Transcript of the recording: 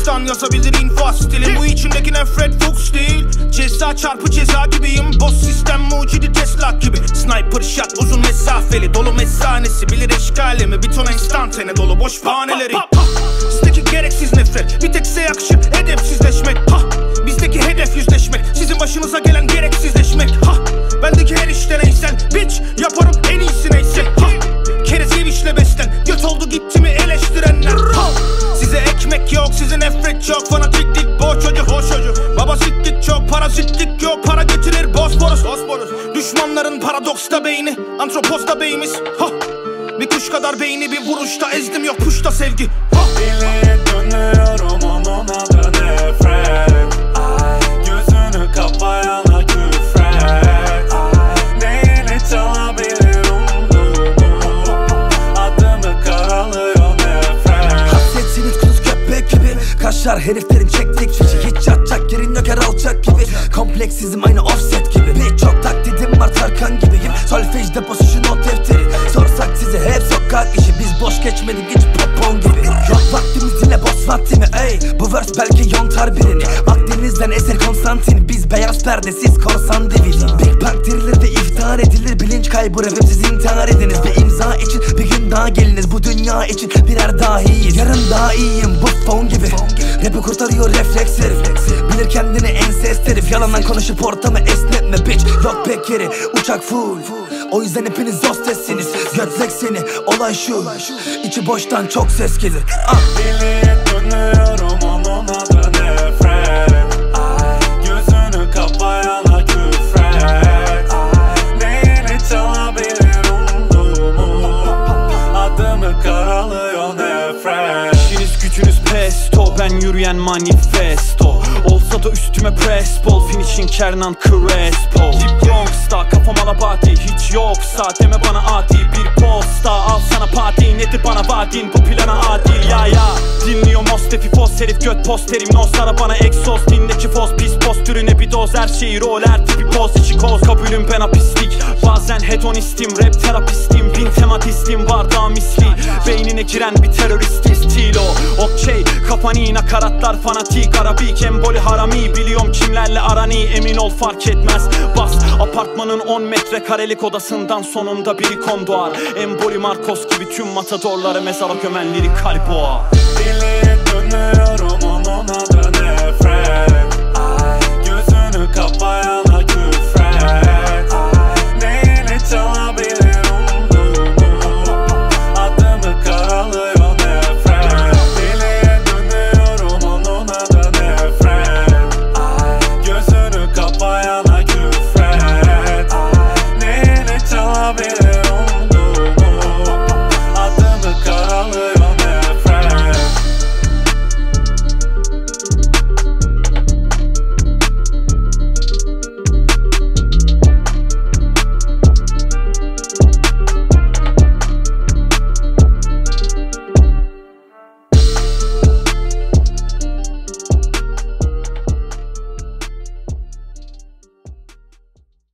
Baştan yazabilir infaz stili. Bu içimdeki nefret Fuchs değil. Ceza çarpı ceza gibiyim. Boss sistem mucidi Tesla gibi. Sniper shot uzun mesafeli. Dolu mesanesi bilir eşkalimi. Bir ton enstantane dolu boş bahaneleri. Sizdeki gereksiz nefret bir tek size yakışır edepsizleşmek. Bizdeki hedef yüzleşmek. Sizin başınıza gelen gereksizleşmek. Bendeki her işte neysen bitch yaparım en iyisi neyse. Kerez yevişle beslen. Göt oldu gitti mi eleştirenler. Size ekmek yok, size nefret çok. Fanatiklik boş çocuk, hoş çocuk. Babasitlik çok, parazitlik yok. Para getirir Bosporus. Düşmanların paradoksta beyni, antropozda beyimiz. Bir kuş kadar beyni bir vuruşta ezdim, yok puşta sevgi. Dili dönüyorum onun adı nefret. Gözünü kapayana küfret. Neyini çalabilir umduğumu. Adımı karalıyor nefret. Hasretsiniz kuz köpek gibi. Kaşar heriflerin çektik fişi. Hiç yatacak yerin yok her alçak gibi. Kompleksizm aynı offset gibi. Birçok taklidim var Tarkan gibiyim. Solfej deposu şu not defteri. Sorsak size hep sokak işi. Biz boş geçmedik hiç popon gibi. Yok vaktimiz yine boss vaktimi ey. Bu verse belki yontar birini. Akdeniz'den eser Konstantin. Biz beyaz perde siz korsan divili. Big Bang dirilir ve iftihar edilir. Bilinç kaybı rapim siz intihar ediniz. Bir imza için bir gün daha geliniz. Bu dünya için birer dahiyiz. Yarın daha iyiyim bu fon gibi. Rap'i kurtarıyor refleks herif. Bilir kendini ensest herif. Yalandan konuşup ortamı esnetme bitch. Yok pek yeri uçak full. O yüzden hepiniz hostessiniz. Götlek seni olay şu. İçi boştan çok ses gelir. Dili dönüyorum onun adı nefret. Gözünü kapayana küfret. Neyini çalabilir umduğumu. Adımı karalıyor nefret. İşiniz gücünüz pesto, ben yürüyen manifesto. Olsa da üstüme press ball, finishing Kernan Crespo. Deep Bronx'ta kafam alabati, hiç yoksa deme bana adi. Bir posta al sana parti, nedir bana vaadin, bu plana adil ya. Dinliyor Mostefi Fos herif göt posterim. No sara bana egzoz, dinleki foz. Pis postürüne bir doz, her şeyi rol, her tipi poz. İçi koz, kabulüm ben apislik. Bazen hedonistim, rap terapistim. Bin tematistim var daha misli. Beynine giren bir teröristim stilo. Okey kafani nakaratlar fanatik. Arabik emboli harami. Biliyorum kimlerle arani, emin ol fark etmez. Bas apartmanın 10 metrekarelik odasından sonunda bir ikon doğar. Emboli Marcos gibi tüm matadorları mezara gömen lirik kalboğa. Dili dönüyorum onun adı